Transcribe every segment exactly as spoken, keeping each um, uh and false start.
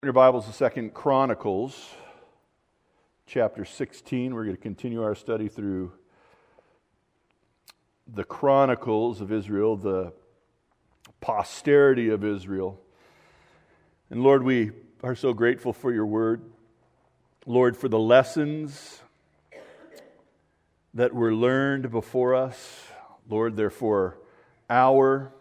In your Bibles, the Second Chronicles, chapter sixteen. We're going to continue our study through the Chronicles of Israel, the posterity of Israel. And Lord, we are so grateful for your word. Lord, for the lessons that were learned before us. Lord, they're for our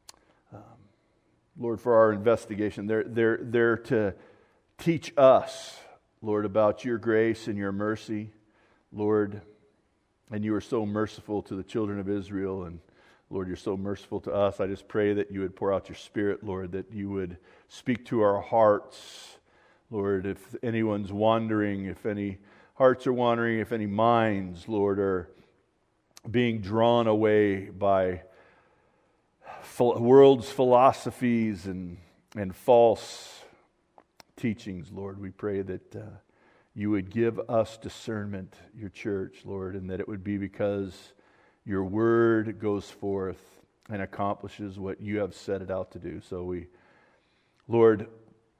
Lord, for our investigation. They're, they're, they're to teach us, Lord, about your grace and your mercy, Lord. And you are so merciful to the children of Israel. And Lord, you're so merciful to us. I just pray that you would pour out your Spirit, Lord, that you would speak to our hearts. Lord, if anyone's wandering, if any hearts are wandering, if any minds, Lord, are being drawn away by world's philosophies and, and false teachings, Lord, we pray that uh, you would give us discernment, your church, Lord, and that it would be because your word goes forth and accomplishes what you have set it out to do. So we, Lord,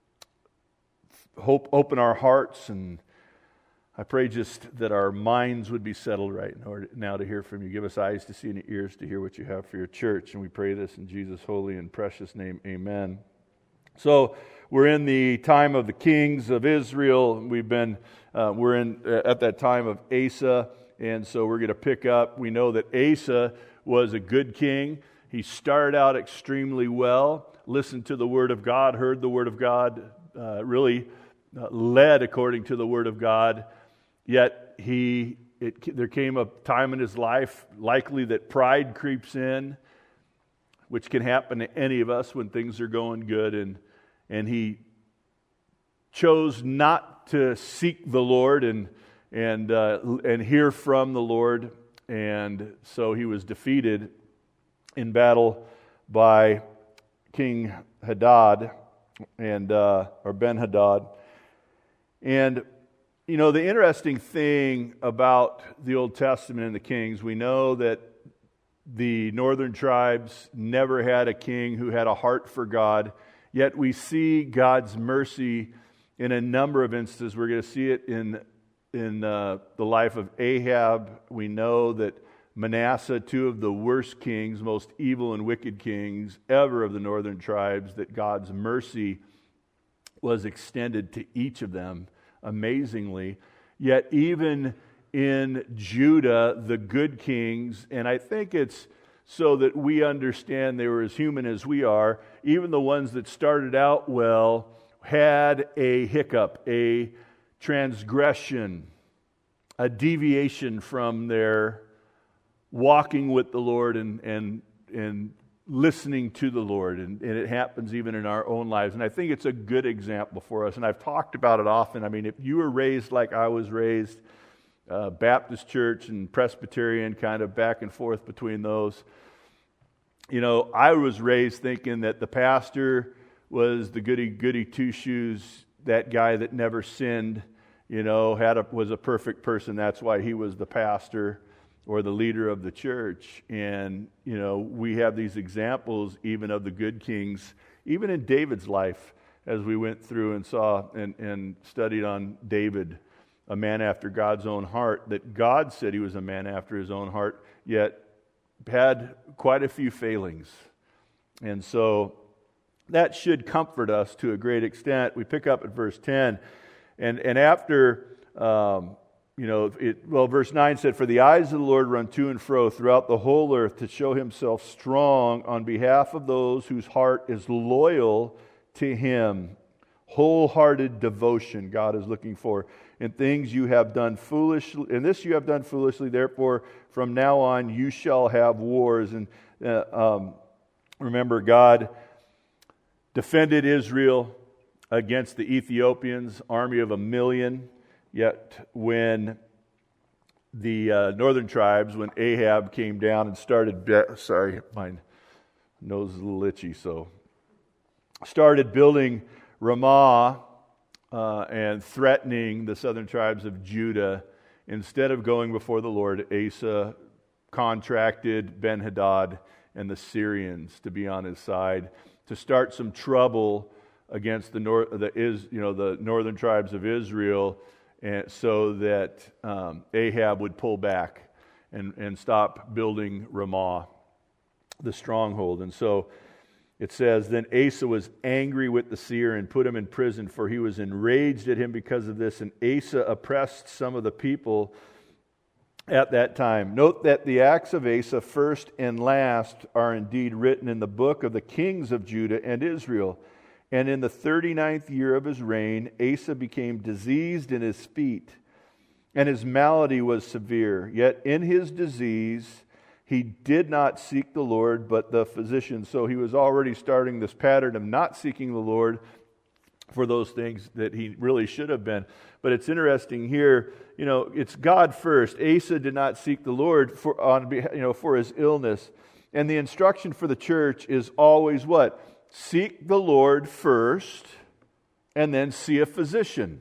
hope open our hearts, and I pray just that our minds would be settled right in order now to hear from you. Give us eyes to see and ears to hear what you have for your church. And we pray this in Jesus' holy and precious name. Amen. So we're in the time of the kings of Israel. We've been, uh, we're in uh, at that time of Asa. And so we're going to pick up. We know that Asa was a good king. He started out extremely well, listened to the word of God, heard the word of God, uh, really uh, led according to the word of God. Yet he, it, there came a time in his life, likely that pride creeps in, which can happen to any of us when things are going good, and and he chose not to seek the Lord and and uh, and hear from the Lord, and so he was defeated in battle by King Hadad and uh, or Ben Hadad, and. You know, the interesting thing about the Old Testament and the kings, we know that the northern tribes never had a king who had a heart for God, yet we see God's mercy in a number of instances. We're going to see it in, in uh, the life of Ahab. We know that Manasseh, two of the worst kings, most evil and wicked kings ever of the northern tribes, that God's mercy was extended to each of them. Amazingly, yet even in Judah, the good kings, and I think it's so that we understand they were as human as we are, even the ones that started out well had a hiccup, a transgression, a deviation from their walking with the Lord and and and listening to the Lord, and, and it happens even in our own lives. And I think it's a good example for us, and I've talked about it often. I mean, if you were raised like I was raised, uh, Baptist church and Presbyterian, kind of back and forth between those, you know, I was raised thinking that the pastor was the goody-goody two-shoes, that guy that never sinned, you know, had a, was a perfect person, that's why he was the pastor or the leader of the church. And, you know, we have these examples even of the good kings, even in David's life, as we went through and saw and, and studied on David, a man after God's own heart, that God said he was a man after his own heart, yet had quite a few failings. And so that should comfort us to a great extent. We pick up at verse ten, and, and after... Um, You know, it, well, verse nine said, "For the eyes of the Lord run to and fro throughout the whole earth to show himself strong on behalf of those whose heart is loyal to him." Wholehearted devotion God is looking for. "In things you have done foolishly, in this you have done foolishly, therefore from now on you shall have wars." And uh, um, remember, God defended Israel against the Ethiopians, army of a million. Yet when the uh, northern tribes, when Ahab came down and started, be- sorry, my nose is a little itchy, so started building Ramah uh, and threatening the southern tribes of Judah, instead of going before the Lord, Asa contracted Ben-Hadad and the Syrians to be on his side, to start some trouble against the north, the is you know the northern tribes of Israel, and so that um, Ahab would pull back and and stop building Ramah, the stronghold. And so it says, then Asa was angry with the seer and put him in prison, for he was enraged at him because of this. And Asa oppressed some of the people at that time. Note that the acts of Asa, first and last, are indeed written in the book of the kings of Judah and Israel. And in the thirty-ninth year of his reign, Asa became diseased in his feet, and his malady was severe. Yet in his disease he did not seek the Lord, but the physician. So he was already starting this pattern of not seeking the Lord for those things that he really should have been. But it's interesting here, you know, it's God first. Asa did not seek the Lord for on you know for his illness. And the instruction for the church is always what? Seek the Lord first, and then see a physician.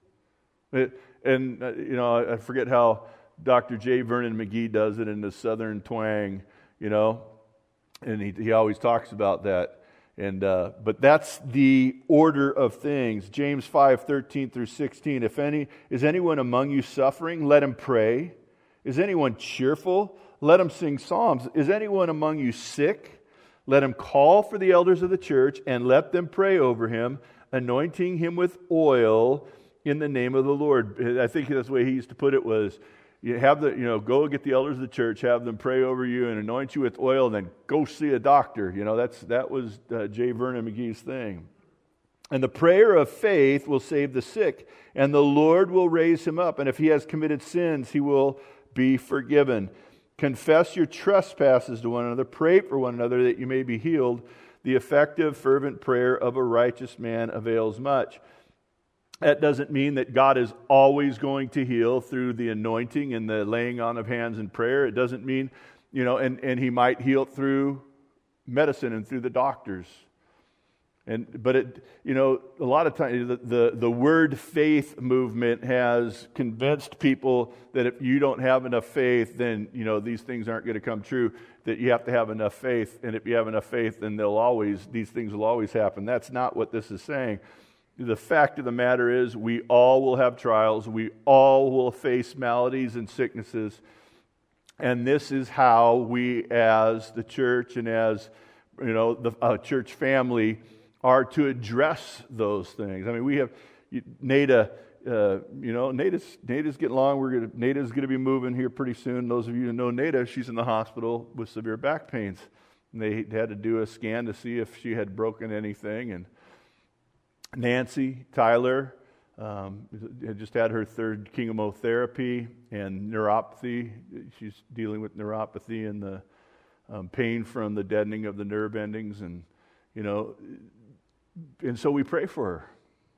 It, and, uh, you know, I forget how Doctor J. Vernon McGee does it in the Southern twang, you know, and he, he always talks about that. And uh, but that's the order of things. James five, thirteen through sixteen. If any is anyone among you suffering, let him pray. Is anyone cheerful? Let him sing psalms. Is anyone among you sick? Let him call for the elders of the church and let them pray over him, anointing him with oil in the name of the Lord. I think that's the way he used to put it was, you have the, you know, go get the elders of the church, have them pray over you and anoint you with oil, and then go see a doctor. You know, that's that was uh, J. Vernon McGee's thing. And the prayer of faith will save the sick, and the Lord will raise him up. And if he has committed sins, he will be forgiven. Confess your trespasses to one another. Pray for one another that you may be healed. The effective, fervent prayer of a righteous man avails much. That doesn't mean that God is always going to heal through the anointing and the laying on of hands and prayer. It doesn't mean, you know, and, and he might heal through medicine and through the doctors. And but it, you know, a lot of times the, the, the word faith movement has convinced people that if you don't have enough faith, then, you know, these things aren't going to come true. That you have to have enough faith, and if you have enough faith, then they'll always these things will always happen. That's not what this is saying. The fact of the matter is, we all will have trials. We all will face maladies and sicknesses, and this is how we, as the church and as, you know, the uh, church family, are to address those things. I mean, we have Nada, uh, you know, Nada's, Nada's getting along. We're gonna, Nada's going to be moving here pretty soon. Those of you who know Nada, she's in the hospital with severe back pains. And they had to do a scan to see if she had broken anything. And Nancy Tyler um, had just had her third chemotherapy and neuropathy. She's dealing with neuropathy and the um, pain from the deadening of the nerve endings, and you know. And so we pray for her.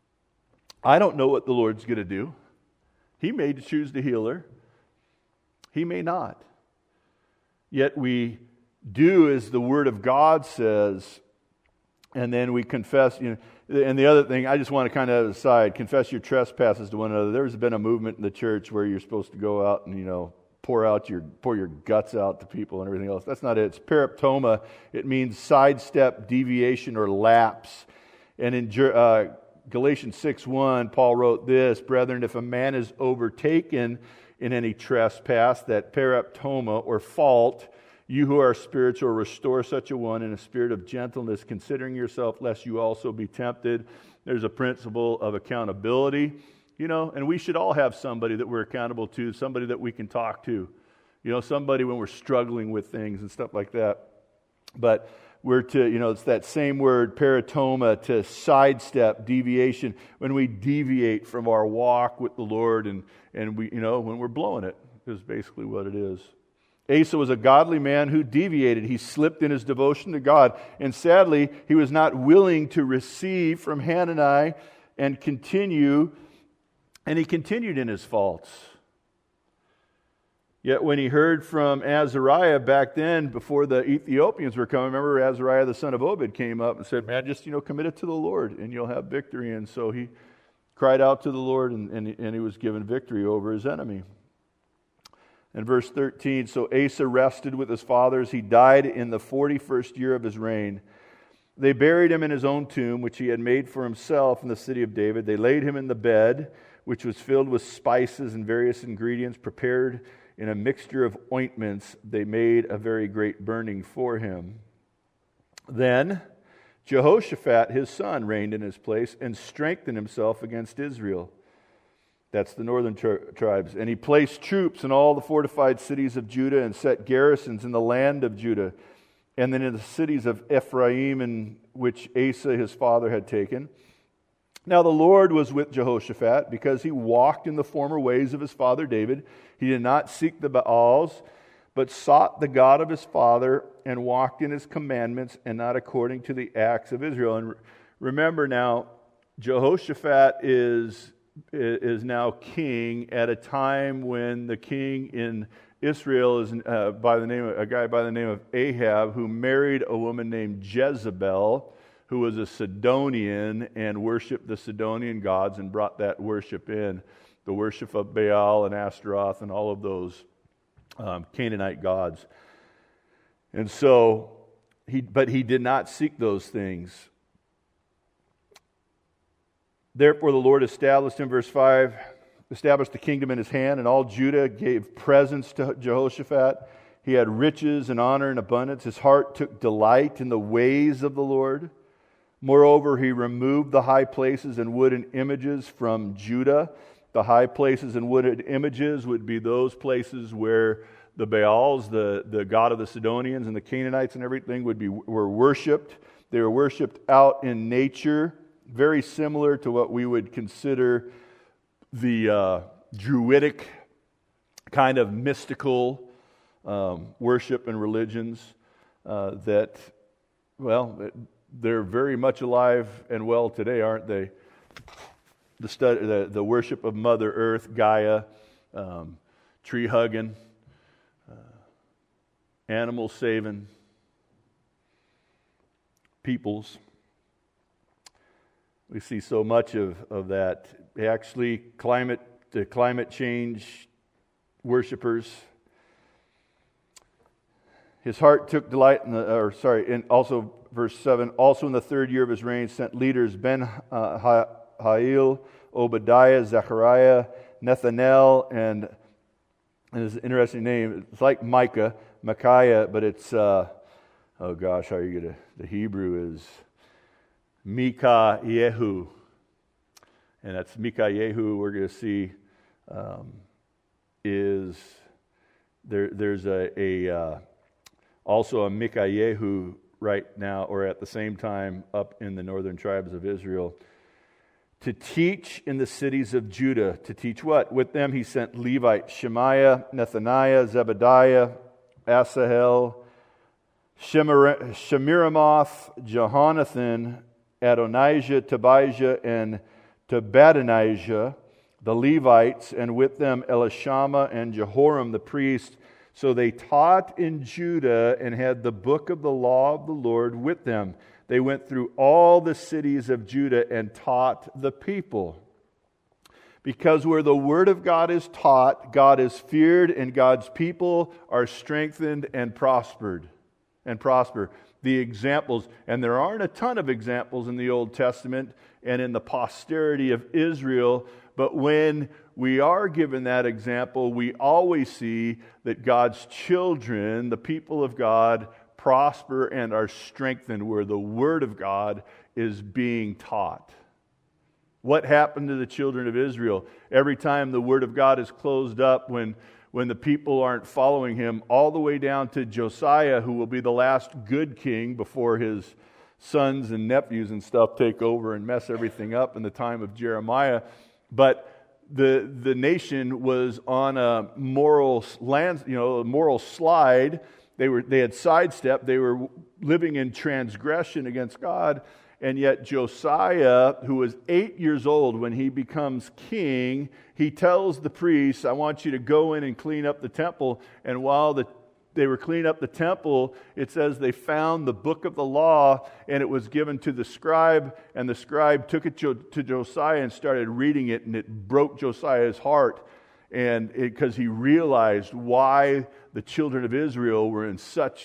I don't know what the Lord's going to do. He may choose to heal her. He may not. Yet we do as the Word of God says, and then we confess. You know, and the other thing, I just want to kind of aside, confess your trespasses to one another. There's been a movement in the church where you're supposed to go out and, you know, pour out your pour your guts out to people and everything else. That's not it. It's paraptoma. It means sidestep, deviation, or lapse. And in uh, Galatians six one, Paul wrote this, brethren, if a man is overtaken in any trespass, that paraptoma or fault, you who are spiritual, restore such a one in a spirit of gentleness, considering yourself, lest you also be tempted. There's a principle of accountability, you know, and we should all have somebody that we're accountable to, somebody that we can talk to, you know, somebody when we're struggling with things and stuff like that. But we're to, you know, it's that same word, paratoma, to sidestep, deviation, when we deviate from our walk with the Lord and, and we, you know, when we're blowing it, is basically what it is. Asa was a godly man who deviated. He slipped in his devotion to God. And sadly, he was not willing to receive from Hanani and continue, and he continued in his faults. Yet when he heard from Azariah back then, before the Ethiopians were coming, remember Azariah the son of Obed came up and said, man, just, you know, commit it to the Lord and you'll have victory. And so he cried out to the Lord, and, and, and he was given victory over his enemy. In verse thirteen, so Asa rested with his fathers. He died in the forty-first year of his reign. They buried him in his own tomb, which he had made for himself in the city of David. They laid him in the bed, which was filled with spices and various ingredients prepared in a mixture of ointments. They made a very great burning for him. Then Jehoshaphat, his son, reigned in his place and strengthened himself against Israel. That's the northern tri- tribes. And he placed troops in all the fortified cities of Judah and set garrisons in the land of Judah, and then in the cities of Ephraim, in which Asa his father had taken. Now the Lord was with Jehoshaphat, because he walked in the former ways of his father David. He did not seek the Baals, but sought the God of his father, and walked in his commandments, and not according to the acts of Israel. And remember now, Jehoshaphat is, is now king at a time when the king in Israel is uh, by the name of, a guy by the name of Ahab, who married a woman named Jezebel, who was a Sidonian and worshipped the Sidonian gods and brought that worship in, the worship of Baal and Ashtaroth and all of those um, Canaanite gods. And so, he, but he did not seek those things. Therefore the Lord established him, verse five, established the kingdom in his hand, and all Judah gave presents to Jehoshaphat. He had riches and honor and abundance. His heart took delight in the ways of the Lord. Moreover, he removed the high places and wooden images from Judah. The high places and wooden images would be those places where the Baals, the, the god of the Sidonians and the Canaanites and everything would be were worshipped. They were worshipped out in nature, very similar to what we would consider the uh, Druidic kind of mystical um, worship and religions uh, that, well, they're very much alive and well today, aren't they? The stud- the, the worship of Mother Earth, Gaia, um, tree hugging, uh, animal saving, peoples. We see so much of, of that. Actually, climate the climate change worshipers. His heart took delight in the, or sorry, and also verse seven. Also in the third year of his reign, sent leaders Ben uh, Hail, Obadiah, Zechariah, Nethanel, and, and it's an interesting name. It's like Micah, Micaiah, but it's uh, oh gosh, how are you gonna? The Hebrew is Mikayehu. And that's Mikayehu, we're going to see, um, is there. There's a, a uh, also a Mikayehu right now, or at the same time, up in the northern tribes of Israel, to teach in the cities of Judah. To teach what? With them he sent Levites, Shemaiah, Nethaniah, Zebediah, Asahel, Shemir- Shemiramoth, Jehonathan, Adonijah, Tobijah, and Tobadonijah, the Levites, and with them Elishama and Jehoram the priest. So they taught in Judah and had the book of the law of the Lord with them. They went through all the cities of Judah and taught the people. Because where the word of God is taught, God is feared, and God's people are strengthened and prospered and prosper. The examples, and there aren't a ton of examples in the Old Testament and in the posterity of Israel, but when we are given that example, we always see that God's children, the people of God, prosper and are strengthened where the Word of God is being taught. What happened to the children of Israel? Every time the Word of God is closed up, when when the people aren't following him, all the way down to Josiah, who will be the last good king before his sons and nephews and stuff take over and mess everything up in the time of Jeremiah. But the the nation was on a moral land, you know, a moral slide. They were they had sidestepped. They were living in transgression against God. And yet Josiah, who was eight years old when he becomes king, he tells the priests, I want you to go in and clean up the temple. And while the, they were cleaning up the temple, it says they found the book of the law, and it was given to the scribe. And the scribe took it to, to Josiah and started reading it, and it broke Josiah's heart. And because he realized why the children of Israel were in such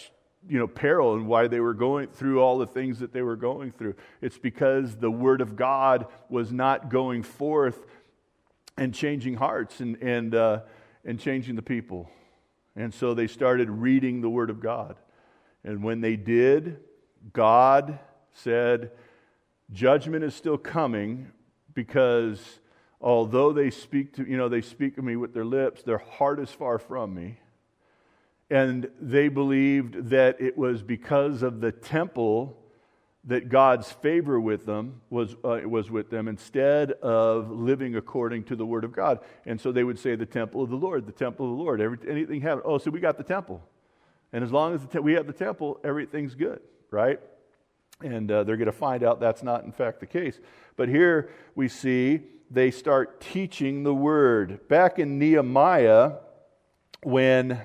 you know, peril and why they were going through all the things that they were going through. It's because the Word of God was not going forth and changing hearts and and uh, and changing the people. And so they started reading the Word of God. And when they did, God said, judgment is still coming, because although they speak to, you know, they speak to me with their lips, their heart is far from me. And they believed that it was because of the temple that God's favor with them was uh, was with them, instead of living according to the Word of God. And so they would say, the temple of the Lord, the temple of the Lord. Every, anything happened. Oh, so we got the temple. And as long as the te- we have the temple, everything's good, right? And uh, they're going to find out that's not, in fact, the case. But here we see they start teaching the Word. Back in Nehemiah, when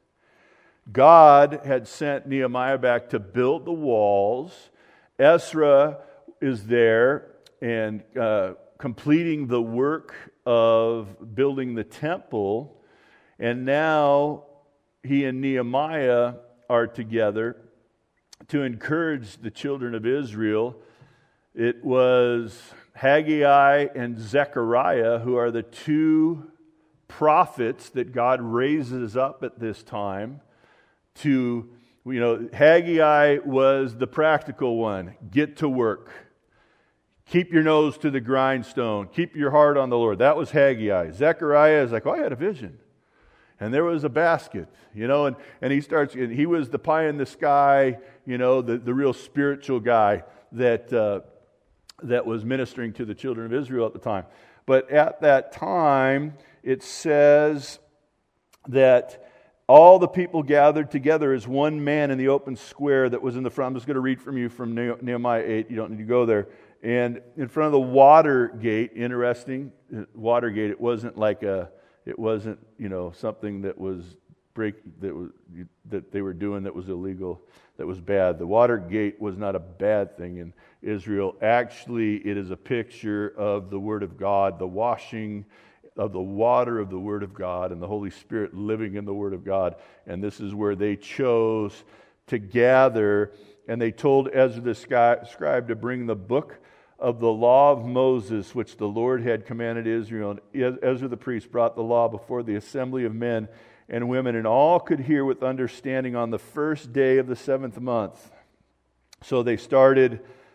God had sent Nehemiah back to build the walls, Ezra is there and uh, completing the work of building the temple, and now he and Nehemiah are together to encourage the children of Israel. It was Haggai and Zechariah who are the two prophets that God raises up at this time to, you know, Haggai was the practical one. Get to work. Keep your nose to the grindstone. Keep your heart on the Lord. That was Haggai. Zechariah is like, oh, I had a vision. And there was a basket, you know, and, and he starts, and he was the pie in the sky, you know, the, the real spiritual guy that uh, that was ministering to the children of Israel at the time. But at that time, it says that all the people gathered together as one man in the open square that was in the front. I'm just going to read from you from Nehemiah eight. You don't need to go there. And in front of the water gate, interesting, water gate, it wasn't like a, it wasn't, you know, something that was break, that was, that they were doing that was illegal, that was bad. The water gate was not a bad thing in Israel. Actually, it is a picture of the Word of God, the washing of the water of the Word of God and the Holy Spirit living in the Word of God. And this is where they chose to gather, and they told Ezra the scribe to bring the book of the law of Moses, which the Lord had commanded Israel. And Ezra the priest brought the law before the assembly of men and women, and all could hear with understanding on the first day of the seventh month. So they started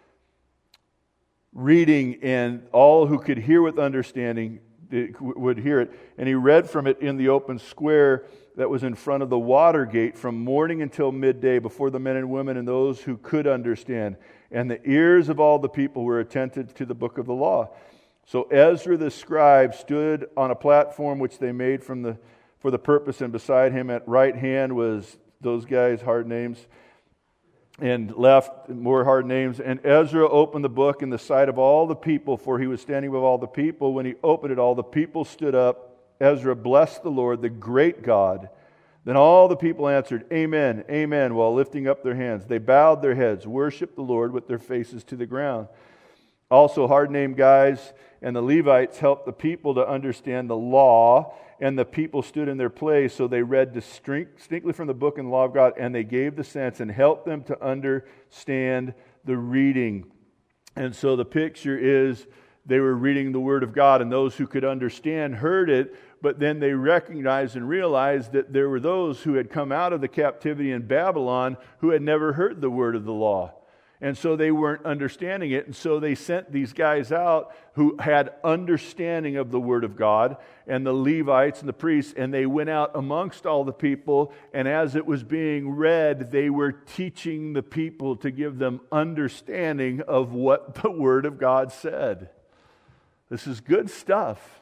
reading, and all who could hear with understanding would hear it. And he read from it in the open square that was in front of the water gate from morning until midday before the men and women and those who could understand. And the ears of all the people were attentive to the book of the law. So Ezra the scribe stood on a platform which they made from the for the purpose, and beside him at right hand was those guys, hard names, and left, more hard names. And Ezra opened the book in the sight of all the people, for he was standing with all the people. When he opened it, all the people stood up. Ezra blessed the Lord, the great God. Then all the people answered, Amen, Amen, while lifting up their hands. They bowed their heads, worshiped the Lord with their faces to the ground. Also, hard-named guys and the Levites helped the people to understand the law, and the people stood in their place, so they read distinctly from the book and the law of God, and they gave the sense and helped them to understand the reading. And so the picture is they were reading the Word of God, and those who could understand heard it, but then they recognized and realized that there were those who had come out of the captivity in Babylon who had never heard the word of the law. And so they weren't understanding it. And so they sent these guys out who had understanding of the Word of God, and the Levites and the priests, and they went out amongst all the people. And as it was being read, they were teaching the people to give them understanding of what the Word of God said. This is good stuff.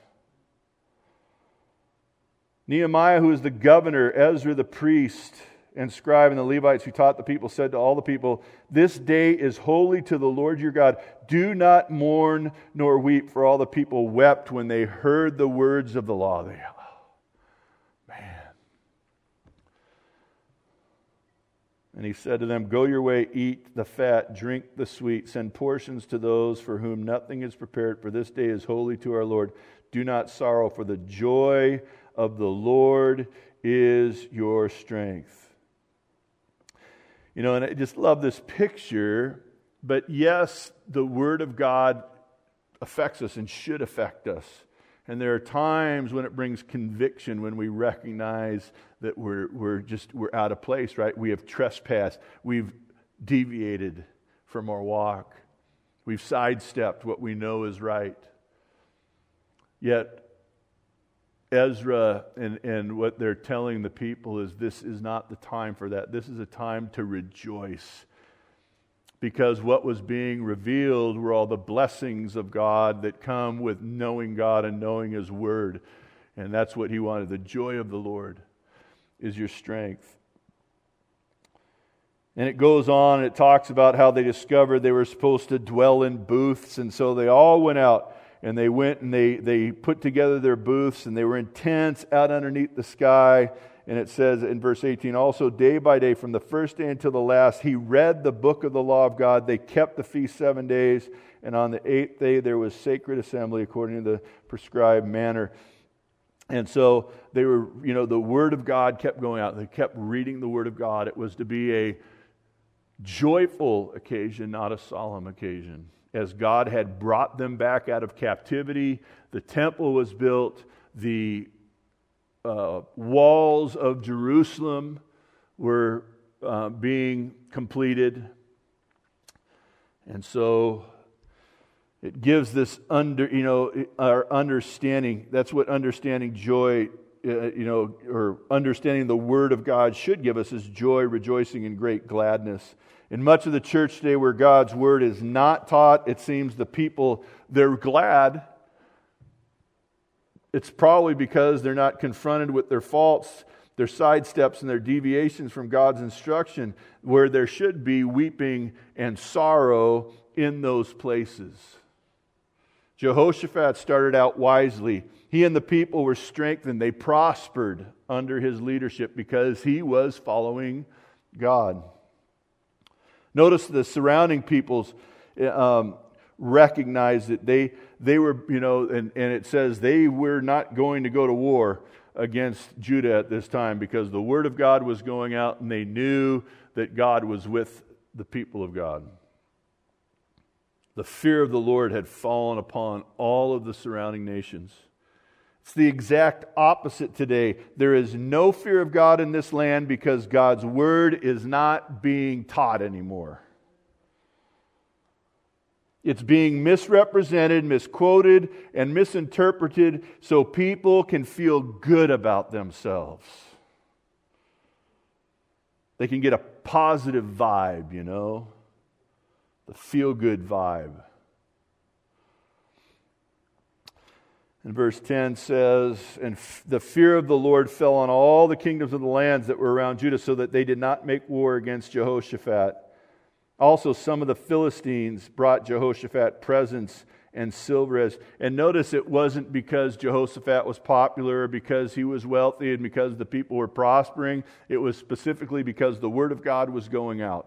Nehemiah, who was the governor, Ezra the priest, and scribe, and the Levites who taught the people, said to all the people, This day is holy to the Lord your God. Do not mourn nor weep. For all the people wept when they heard the words of the law. They, oh, man. And he said to them, Go your way, eat the fat, drink the sweet, send portions to those for whom nothing is prepared, for this day is holy to our Lord. Do not sorrow, for the joy of the Lord is your strength. You know, and I just love this picture. But yes, the Word of God affects us and should affect us. And there are times when it brings conviction, when we recognize that we're we're just we're out of place, right? We have trespassed. We've deviated from our walk. We've sidestepped what we know is right. Yet Ezra and, and what they're telling the people is this is not the time for that. This is a time to rejoice. Because what was being revealed were all the blessings of God that come with knowing God and knowing His Word. And that's what he wanted. The joy of the Lord is your strength. And it goes on, and it talks about how they discovered they were supposed to dwell in booths. And so they all went out. And they went and they, they put together their booths, and they were in tents out underneath the sky. And it says in verse eighteen, also day by day, from the first day until the last, he read the book of the law of God. They kept the feast seven days. And on the eighth day, there was sacred assembly according to the prescribed manner. And so they were, you know, the Word of God kept going out. They kept reading the Word of God. It was to be a joyful occasion, not a solemn occasion. As God had brought them back out of captivity, the temple was built, the uh, walls of Jerusalem were uh, being completed. And so it gives this under, you know, our understanding. That's what understanding joy, uh, you know, or understanding the Word of God should give us, is joy, rejoicing, and great gladness. In much of the church today where God's Word is not taught, it seems the people, they're glad. It's probably because they're not confronted with their faults, their sidesteps, and their deviations from God's instruction, where there should be weeping and sorrow in those places. Jehoshaphat started out wisely. He and the people were strengthened. They prospered under his leadership because he was following God. Notice the surrounding peoples um, recognized that they they were, you know, and, and it says they were not going to go to war against Judah at this time because the Word of God was going out and they knew that God was with the people of God. The fear of the Lord had fallen upon all of the surrounding nations. It's the exact opposite today. There is no fear of God in this land because God's Word is not being taught anymore. It's being misrepresented, misquoted, and misinterpreted so people can feel good about themselves. They can get a positive vibe, you know, the feel-good vibe. And verse ten says, and f- the fear of the Lord fell on all the kingdoms of the lands that were around Judah, so that they did not make war against Jehoshaphat. Also, some of the Philistines brought Jehoshaphat presents and silver. As, and notice it wasn't because Jehoshaphat was popular, or because he was wealthy, and because the people were prospering. It was specifically because the Word of God was going out.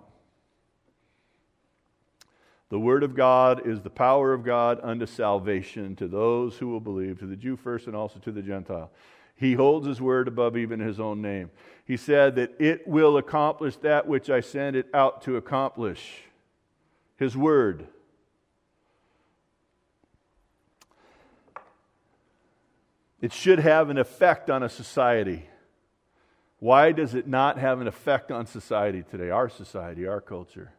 The Word of God is the power of God unto salvation to those who will believe, to the Jew first and also to the Gentile. He holds His Word above even His own name. He said that it will accomplish that which I send it out to accomplish. His Word. It should have an effect on a society. Why does it not have an effect on society today? Our society, our culture.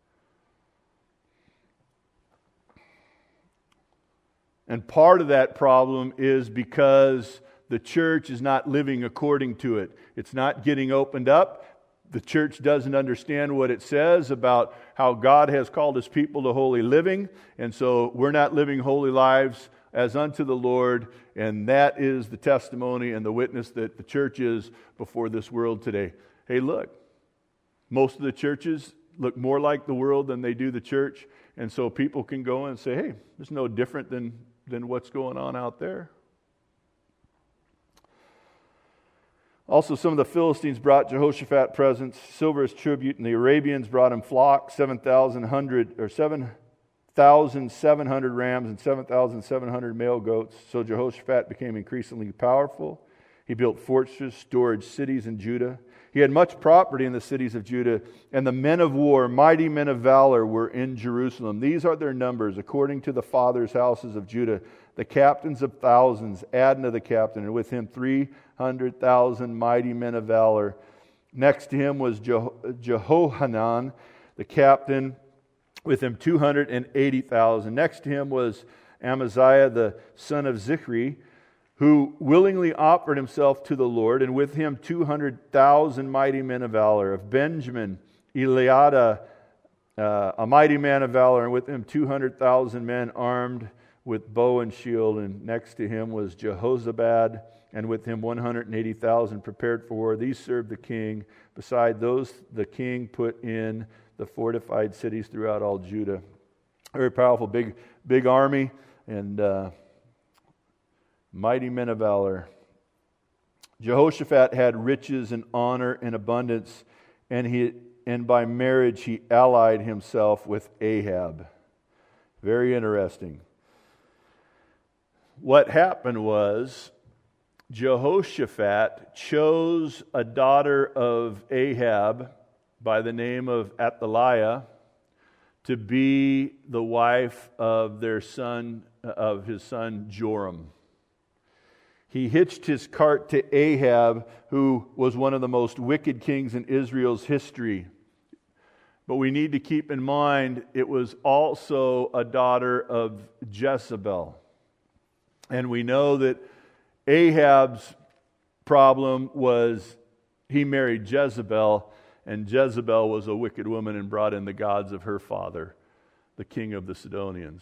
And part of that problem is because the church is not living according to it. It's not getting opened up. The church doesn't understand what it says about how God has called His people to holy living. And so we're not living holy lives as unto the Lord. And that is the testimony and the witness that the church is before this world today. Hey, look, most of the churches look more like the world than they do the church. And so people can go and say, hey, there's no different than than what's going on out there. Also, some of the Philistines brought Jehoshaphat presents, silver as tribute, and the Arabians brought him flocks, seven thousand hundred or seven thousand seven hundred rams and seven thousand seven hundred male goats. So Jehoshaphat became increasingly powerful, He built fortress, storage cities in Judah. He had much property in the cities of Judah, and the men of war, mighty men of valor, were in Jerusalem. These are their numbers, according to the fathers' houses of Judah, the captains of thousands, Adnah the captain, and with him three hundred thousand mighty men of valor. Next to him was Jeho- Jehohanan, the captain, with him two hundred eighty thousand. Next to him was Amaziah, the son of Zichri, who willingly offered himself to the Lord, and with him two hundred thousand mighty men of valor. Of Benjamin, Eliada, uh, a mighty man of valor, and with him two hundred thousand men armed with bow and shield. And next to him was Jehozabad, and with him one hundred eighty thousand prepared for war. These served the king. Beside those, the king put in the fortified cities throughout all Judah. Very powerful, big, big army, and uh, mighty men of valor. Jehoshaphat had riches and honor and abundance, and he and by marriage he allied himself with Ahab. Very interesting. What happened was Jehoshaphat chose a daughter of Ahab by the name of Athaliah to be the wife of their son, of his son Joram. He hitched his cart to Ahab, who was one of the most wicked kings in Israel's history. But we need to keep in mind it was also a daughter of Jezebel. And we know that Ahab's problem was he married Jezebel, and Jezebel was a wicked woman and brought in the gods of her father, the king of the Sidonians.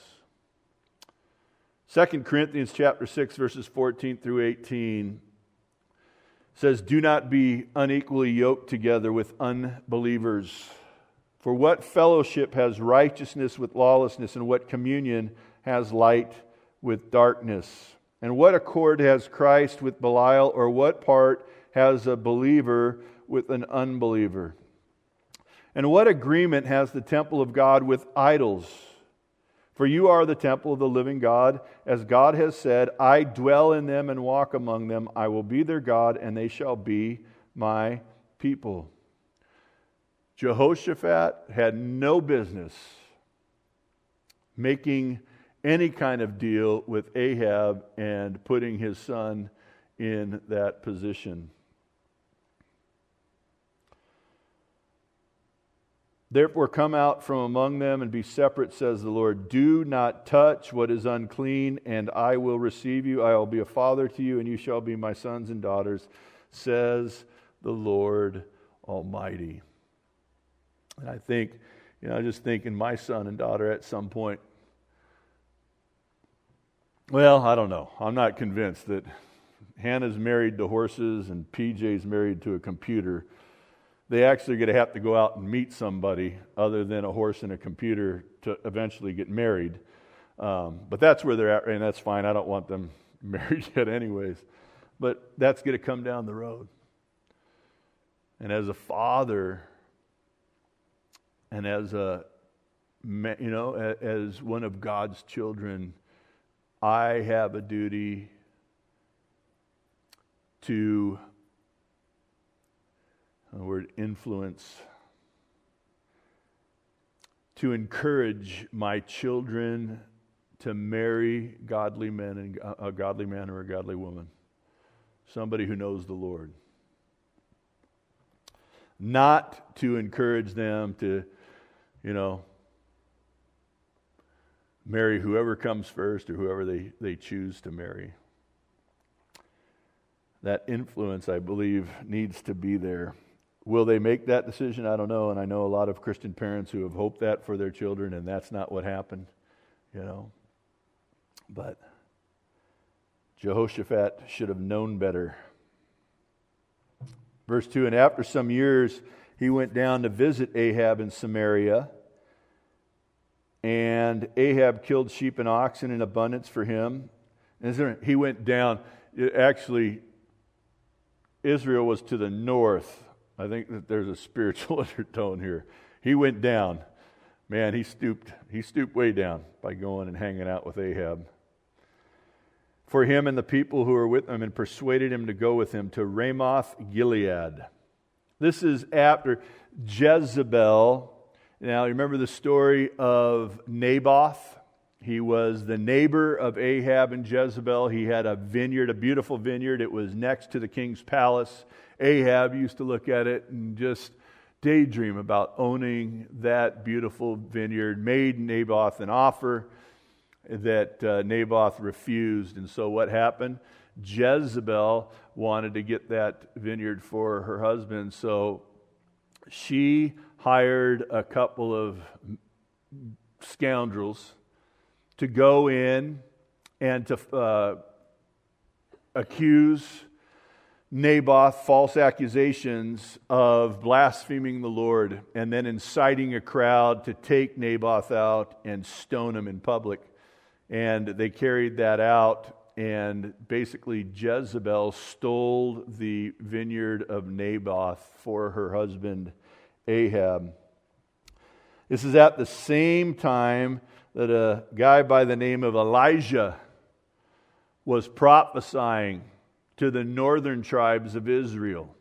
Second Corinthians chapter six, verses fourteen through eighteen says, "Do not be unequally yoked together with unbelievers. For what fellowship has righteousness with lawlessness, and what communion has light with darkness? And what accord has Christ with Belial, or what part has a believer with an unbeliever? And what agreement has the temple of God with idols? For you are the temple of the living God. As God has said, I dwell in them and walk among them. I will be their God, and they shall be my people." Jehoshaphat had no business making any kind of deal with Ahab and putting his son in that position. "Therefore come out from among them and be separate, says the Lord. Do not touch what is unclean, and I will receive you. I will be a father to you, and you shall be my sons and daughters, says the Lord Almighty." And I think, you know, just thinking my son and daughter at some point, well, I don't know. I'm not convinced that Hannah's married to horses and P J's married to a computer. They actually are going to have to go out and meet somebody other than a horse and a computer to eventually get married. Um, but that's where they're at, and that's fine. I don't want them married yet anyways. But that's going to come down the road. And as a father, and as a, you know, as one of God's children, I have a duty to, the word influence, to encourage my children to marry godly men and a godly man or a godly woman, somebody who knows the Lord. Not to encourage them to, you know, marry whoever comes first or whoever they, they choose to marry. That influence, I believe, needs to be there. Will they make that decision? I don't know. And I know a lot of Christian parents who have hoped that for their children, and that's not what happened, you know. But Jehoshaphat should have known better. Verse two, "And after some years he went down to visit Ahab in Samaria. And Ahab killed sheep and oxen in abundance for him." And he went down. It actually, Israel was to the north. I think that there's a spiritual undertone here. He went down. Man, he stooped. He stooped way down by going and hanging out with Ahab. for him and the people who were with him, and persuaded him to go with him to Ramoth Gilead. This is after Jezebel. Now, remember the story of Naboth? He was the neighbor of Ahab and Jezebel. He had a vineyard, a beautiful vineyard. It was next to the king's palace. Ahab used to look at it and just daydream about owning that beautiful vineyard, made Naboth an offer that uh, Naboth refused. And so what happened? Jezebel wanted to get that vineyard for her husband, so she hired a couple of scoundrels to go in and to uh, accuse Naboth, false accusations of blaspheming the Lord, and then inciting a crowd to take Naboth out and stone him in public. And they carried that out, and basically Jezebel stole the vineyard of Naboth for her husband Ahab. This is at the same time that a guy by the name of Elijah was prophesying to the northern tribes of Israel.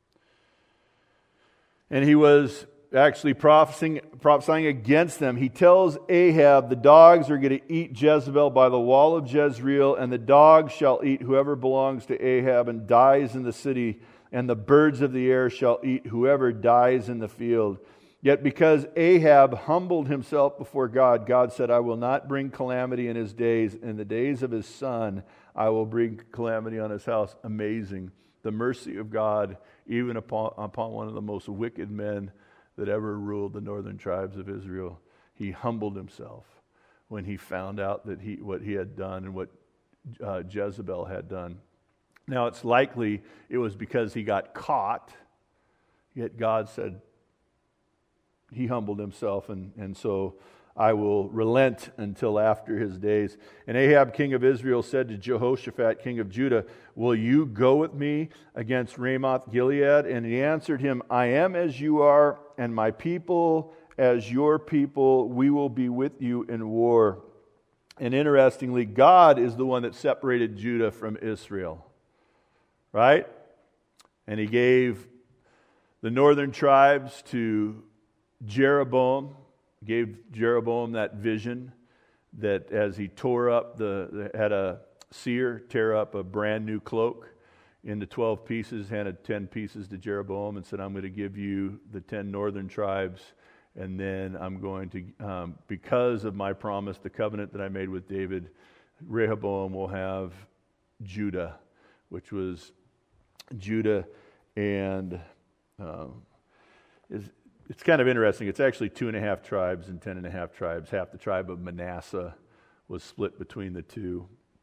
And he was actually prophesying, prophesying against them. He tells Ahab, the dogs are going to eat Jezebel by the wall of Jezreel, and the dogs shall eat whoever belongs to Ahab and dies in the city, and the birds of the air shall eat whoever dies in the field. Yet because Ahab humbled himself before God, God said, I will not bring calamity in his days. In the days of his son, I will bring calamity on his house. Amazing. The mercy of God, even upon, upon one of the most wicked men that ever ruled the northern tribes of Israel. He humbled himself when he found out that he what he had done and what uh, Jezebel had done. Now, it's likely it was because he got caught, yet God said, he humbled himself, and, and so I will relent until after his days. And Ahab, king of Israel, said to Jehoshaphat, king of Judah, will you go with me against Ramoth Gilead? And he answered him, I am as you are, and my people as your people. We will be with you in war. And interestingly, God is the one that separated Judah from Israel. Right? And he gave the northern tribes to Jeroboam, gave Jeroboam that vision that as he tore up the, had a seer tear up a brand new cloak into twelve pieces, handed ten pieces to Jeroboam and said, I'm going to give you the ten northern tribes, and then I'm going to, um, because of my promise, the covenant that I made with David, Rehoboam will have Judah, which was Judah and um, is It's kind of interesting. It's actually two and a half tribes and ten and a half tribes. Half the tribe of Manasseh was split between the two.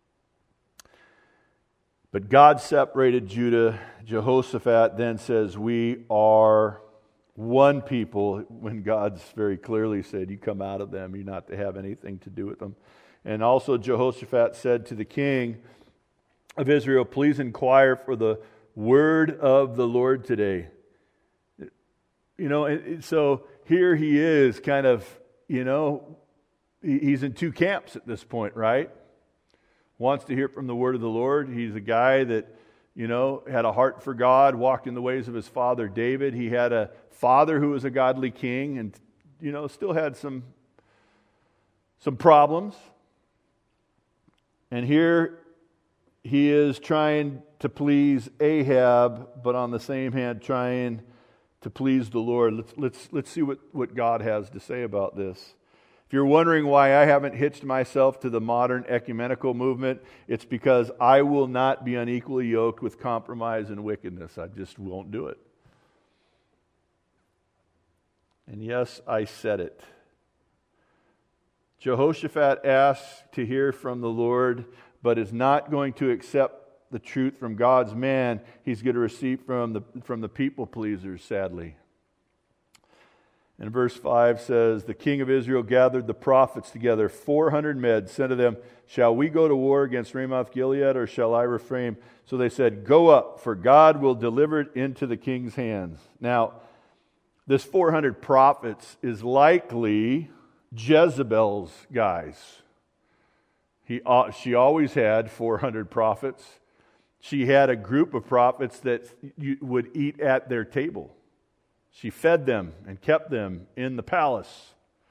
But God separated Judah. Jehoshaphat then says, we are one people, when God's very clearly said, you come out of them, you're not to have anything to do with them. And also Jehoshaphat said to the king of Israel, please inquire for the word of the Lord today. You know, and so here he is kind of, you know, he's in two camps at this point, right? Wants to hear from the word of the Lord. He's a guy that, you know, had a heart for God, walked in the ways of his father David. He had a father who was a godly king and, you know, still had some, some problems. And here he is trying to please Ahab, but on the same hand trying to please the Lord. Let's let's let's see what, what God has to say about this. If you're wondering why I haven't hitched myself to the modern ecumenical movement, it's because I will not be unequally yoked with compromise and wickedness. I just won't do it. And yes, I said it. Jehoshaphat asks to hear from the Lord, but is not going to accept the truth from God's man. He's going to receive from the from the people pleasers, sadly. And verse five says, the king of Israel gathered the prophets together, four hundred men, said to them, shall we go to war against Ramoth Gilead, or shall I refrain? So they said, go up, for God will deliver it into the king's hands. Now, this four hundred prophets is likely Jezebel's guys. He, uh, she always had four hundred prophets. She had a group of prophets that you would eat at their table. She fed them and kept them in the palace.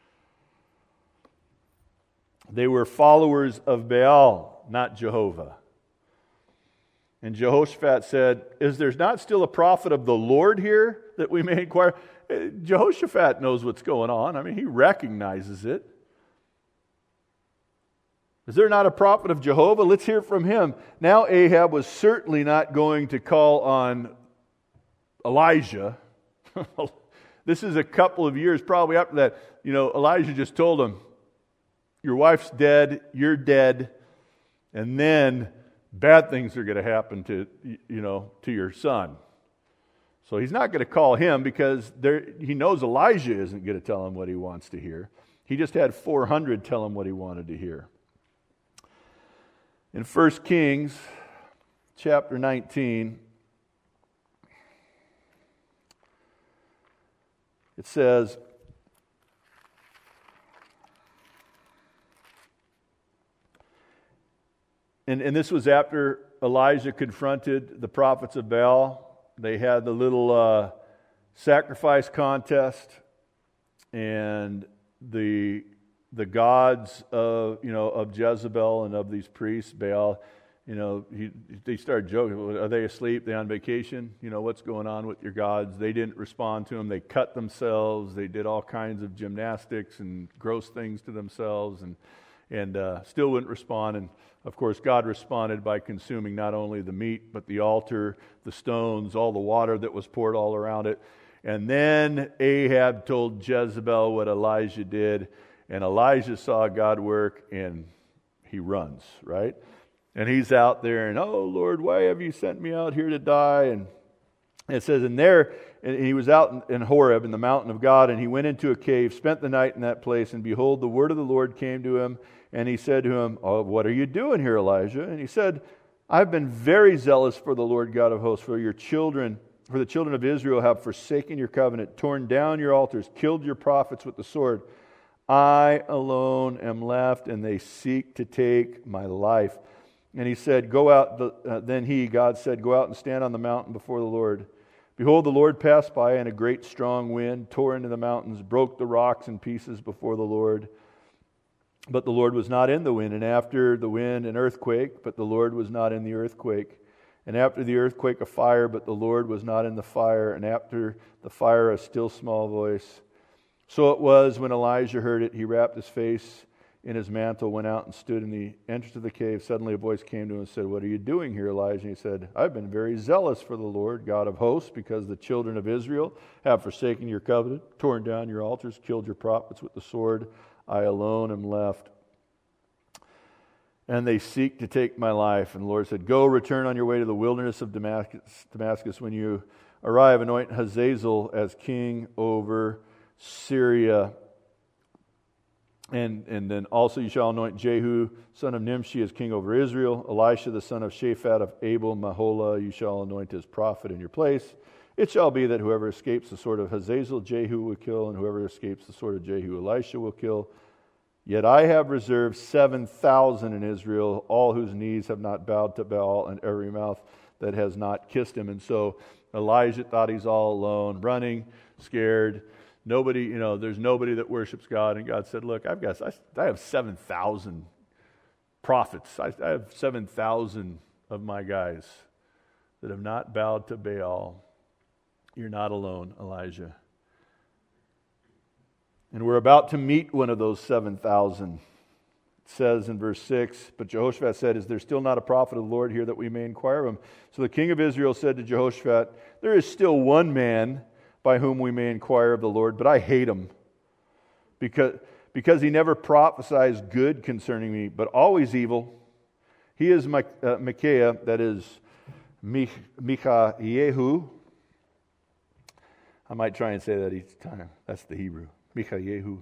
They were followers of Baal, not Jehovah. And Jehoshaphat said, is there not still a prophet of the Lord here that we may inquire? Jehoshaphat knows what's going on. I mean, he recognizes it. Is there not a prophet of Jehovah? Let's hear from him. Now Ahab was certainly not going to call on Elijah. This is a couple of years probably after that. You know, Elijah just told him, your wife's dead, you're dead, and then bad things are going to happen to, you know, to your son. So he's not going to call him because there, he knows Elijah isn't going to tell him what he wants to hear. He just had four hundred tell him what he wanted to hear. In First Kings chapter nineteen, it says, and, and this was after Elijah confronted the prophets of Baal. They had the little uh, sacrifice contest, and the the gods of you know of Jezebel and of these priests, Baal, you know, he, they started joking. Are they asleep? They on vacation? You know, what's going on with your gods? They didn't respond to them. They cut themselves. They did all kinds of gymnastics and gross things to themselves, and and uh, still wouldn't respond. And of course, God responded by consuming not only the meat, but the altar, the stones, all the water that was poured all around it. And then Ahab told Jezebel what Elijah did, and Elijah saw God work, and he runs, right? And he's out there, and, oh, Lord, why have you sent me out here to die? And it says, and there, and he was out in Horeb, in the mountain of God, and he went into a cave, spent the night in that place, and behold, the word of the Lord came to him, and he said to him, oh, what are you doing here, Elijah? And he said, I've been very zealous for the Lord God of hosts, for your children, for the children of Israel have forsaken your covenant, torn down your altars, killed your prophets with the sword. I alone am left, and they seek to take my life. And he said, go out, the, uh, then he, God said, go out and stand on the mountain before the Lord. Behold, the Lord passed by, and a great strong wind tore into the mountains, broke the rocks in pieces before the Lord. But the Lord was not in the wind, and after the wind an earthquake, but the Lord was not in the earthquake. And after the earthquake a fire, but the Lord was not in the fire. And after the fire a still small voice. So it was when Elijah heard it, he wrapped his face in his mantle, went out and stood in the entrance of the cave. Suddenly a voice came to him and said, what are you doing here, Elijah? And he said, I've been very zealous for the Lord, God of hosts, because the children of Israel have forsaken your covenant, torn down your altars, killed your prophets with the sword. I alone am left, and they seek to take my life. And the Lord said, go, return on your way to the wilderness of Damascus. Damascus. When you arrive, anoint Hazazel as king over Syria. And, and then also you shall anoint Jehu, son of Nimshi, as king over Israel. Elisha, the son of Shaphat of Abel Mahola, you shall anoint as prophet in your place. It shall be that whoever escapes the sword of Hazazel, Jehu will kill, and whoever escapes the sword of Jehu, Elisha will kill. Yet I have reserved seven thousand in Israel, all whose knees have not bowed to Baal, and every mouth that has not kissed him. And so Elijah thought he's all alone, running, scared. Nobody, you know, there's nobody that worships God. And God said, look, I've got, I, I have seven thousand prophets. I, I have seven thousand of my guys that have not bowed to Baal. You're not alone, Elijah. And we're about to meet one of those seven thousand. It says in verse six, but Jehoshaphat said, is there still not a prophet of the Lord here that we may inquire of him? So the king of Israel said to Jehoshaphat, there is still one man by whom we may inquire of the Lord, but I hate him, because, because he never prophesies good concerning me, but always evil. He is uh, Micaiah, that is Mich- Michayehu. I might try and say that each time. That's the Hebrew. Michayehu.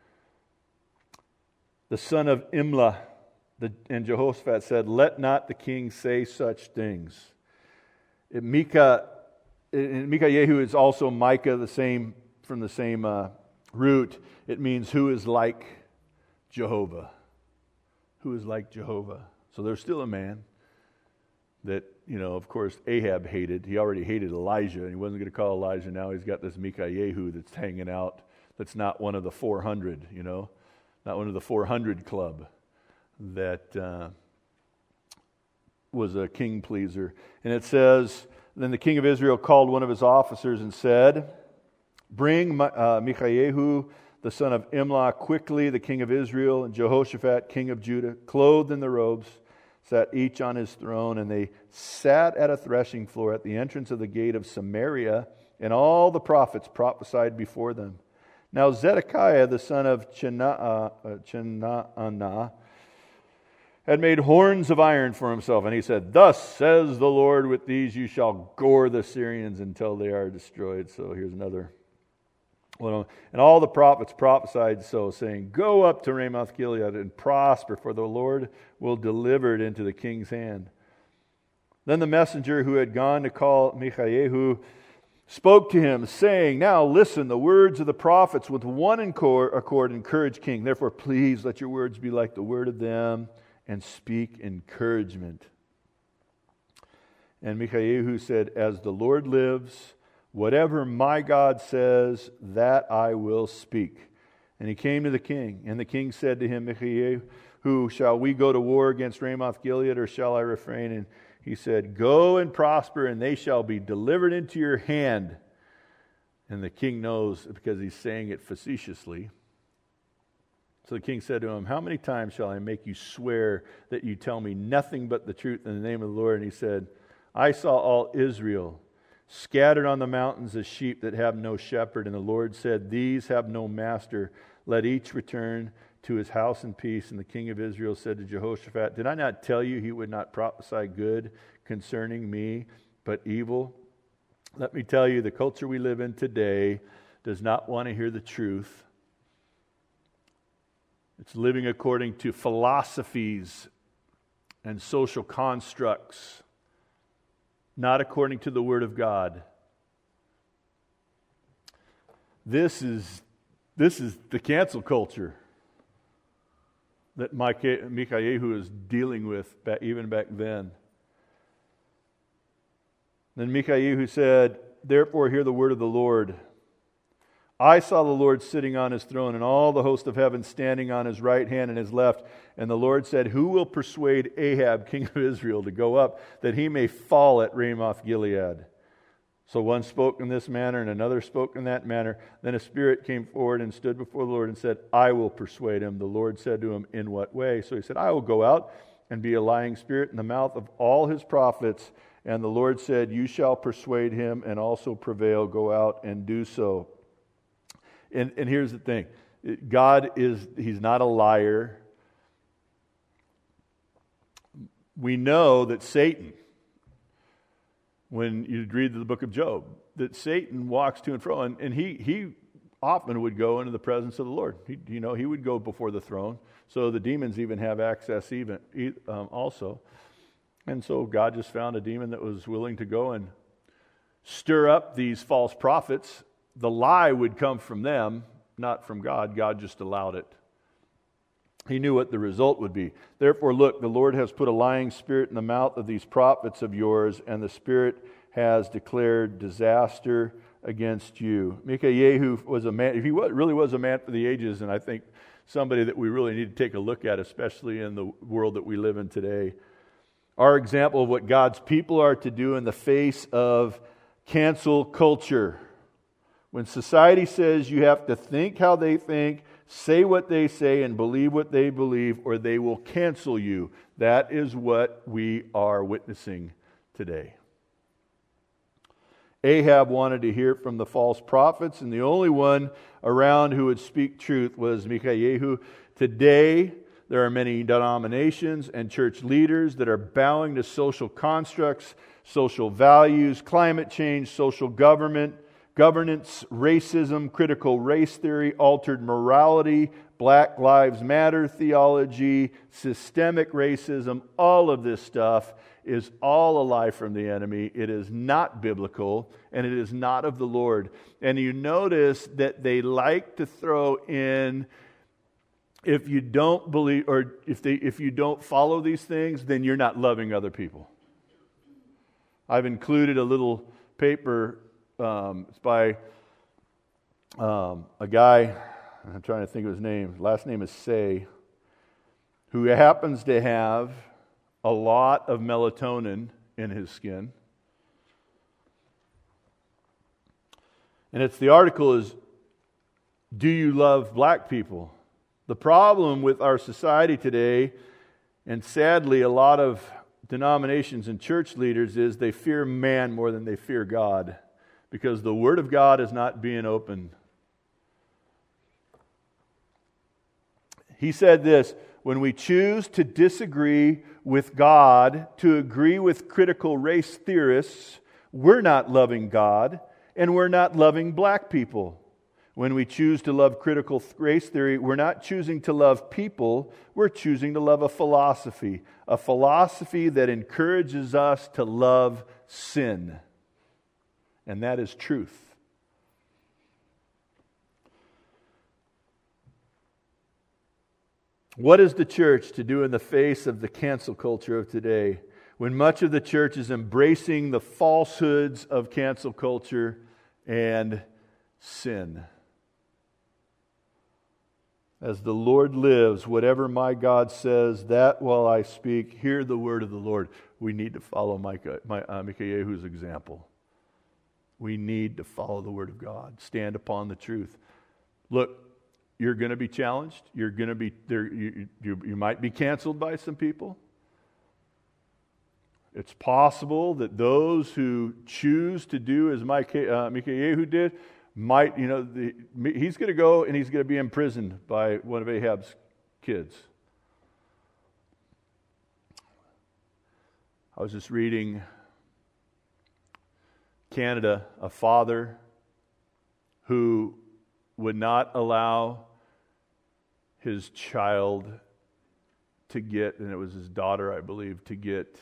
The son of Imlah. The, and Jehoshaphat said, let not the king say such things. It, Micah, it, Michayehu is also Micah, the same from the same uh, root. It means who is like Jehovah. who is like Jehovah. So there's still a man that, you know, of course, Ahab hated. He already hated Elijah, and he wasn't going to call Elijah. Now he's got this Mikayahu that's hanging out that's not one of the four hundred, you know, not one of the four hundred club that uh, was a king pleaser. And it says, then the king of Israel called one of his officers and said, bring uh, Mikayahu, the son of Imlah, quickly. The king of Israel and Jehoshaphat, king of Judah, clothed in the robes, sat each on his throne, and they sat at a threshing floor at the entrance of the gate of Samaria, and all the prophets prophesied before them. Now Zedekiah, the son of Chenaanah, had made horns of iron for himself, and he said, thus says the Lord, with these you shall gore the Syrians until they are destroyed. So here's another one. And all the prophets prophesied so, saying, go up to Ramoth Gilead and prosper, for the Lord will deliver it into the king's hand. Then the messenger who had gone to call Mikayahu spoke to him, saying, now listen, the words of the prophets with one accord encourage king. Therefore, please let your words be like the word of them, and speak encouragement. And Mikayahu said, as the Lord lives, whatever my God says, that I will speak. And he came to the king, and the king said to him, Mikayahu, shall we go to war against Ramoth Gilead, or shall I refrain? And he said, go and prosper, and they shall be delivered into your hand. And the king knows, because he's saying it facetiously. So the king said to him, how many times shall I make you swear that you tell me nothing but the truth in the name of the Lord? And he said, I saw all Israel scattered on the mountains as sheep that have no shepherd. And the Lord said, these have no master. Let each return to his house in peace. And the king of Israel said to Jehoshaphat, did I not tell you he would not prophesy good concerning me, but evil? Let me tell you, the culture we live in today does not want to hear the truth. It's living according to philosophies and social constructs, not according to the Word of God. This is, this is the cancel culture that Mikayahu is dealing with back, even back then. Then Mikayahu said, therefore hear the word of the Lord. I saw the Lord sitting on his throne, and all the host of heaven standing on his right hand and his left. And the Lord said, who will persuade Ahab, king of Israel, to go up, that he may fall at Ramoth Gilead? So one spoke in this manner, and another spoke in that manner. Then a spirit came forward and stood before the Lord and said, I will persuade him. The Lord said to him, in what way? So he said, I will go out and be a lying spirit in the mouth of all his prophets. And the Lord said, you shall persuade him and also prevail. Go out and do so. And, and here's the thing. God is, he's not a liar. We know that Satan, when you read the book of Job, that Satan walks to and fro, and, and he he often would go into the presence of the Lord. He, you know, he would go before the throne. So the demons even have access even um, also. And so God just found a demon that was willing to go and stir up these false prophets. The lie would come from them, not from God. God just allowed it. He knew what the result would be. Therefore, look, the Lord has put a lying spirit in the mouth of these prophets of yours, and the spirit has declared disaster against you. Mikayahu was a man, he really was a man for the ages, and I think somebody that we really need to take a look at, especially in the world that we live in today. Our example of what God's people are to do in the face of cancel culture. When society says you have to think how they think, say what they say, and believe what they believe, or they will cancel you. That is what we are witnessing today. Ahab wanted to hear from the false prophets, and the only one around who would speak truth was Mikayahu. Today, there are many denominations and church leaders that are bowing to social constructs, social values, climate change, social government, governance, racism, critical race theory, altered morality, Black Lives Matter theology, systemic racism. All of this stuff is all a lie from the enemy. It is not biblical, and it is not of the Lord. And you notice that they like to throw in if you don't believe, or if they, if you don't follow these things, then you're not loving other people. I've included a little paper. Um, it's by um, a guy. I'm trying to think of his name. Last name is Say, who happens to have a lot of melatonin in his skin. And it's the article is, do you love black people? The problem with our society today, and sadly a lot of denominations and church leaders, is they fear man more than they fear God, because the Word of God is not being opened. He said this, when we choose to disagree with God, to agree with critical race theorists, we're not loving God, and we're not loving black people. When we choose to love critical race theory, we're not choosing to love people, we're choosing to love a philosophy. A philosophy that encourages us to love sin. And that is truth. What is the church to do in the face of the cancel culture of today, when much of the church is embracing the falsehoods of cancel culture and sin? As the Lord lives, whatever my God says, that while I speak, hear the word of the Lord. We need to follow Micah, my, uh, Micah-Yehu's example. We need to follow the word of God. Stand upon the truth. Look, you're going to be challenged. You're going to be there. You, you, you might be canceled by some people. It's possible that those who choose to do as Micah, uh, Micah-Yehu did might, you know, the, he's going to go and he's going to be imprisoned by one of Ahab's kids. I was just reading Canada, a father who would not allow his child to get, and it was his daughter, I believe, to get